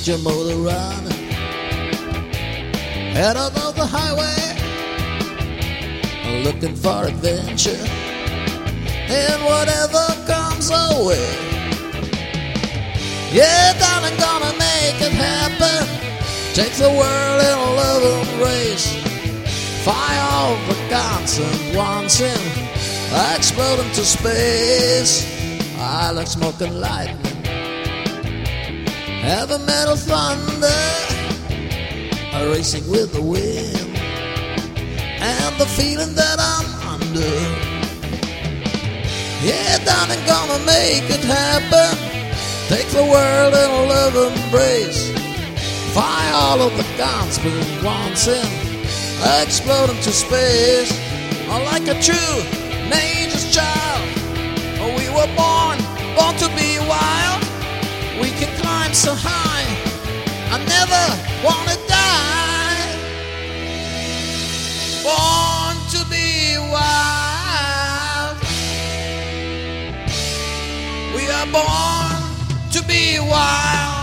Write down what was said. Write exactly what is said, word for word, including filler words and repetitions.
let your motor run. Head out of the highway, looking for adventure, and whatever comes our way. Yeah, darling, gonna make it happen. Take the world in a love embrace. Fire all the guns and once in, explode into space. I like smoking lightning, heavy metal thunder, racing with the wind, and the feeling that I'm under. Yeah, darling, gonna make it happen. Take the world in a love embrace. Fire all of the guns, but once in, explode into space. Like a true nature's child, we were born, born to be wild. We can climb so high, I never wanna die. Born to be wild. We are born to be wild.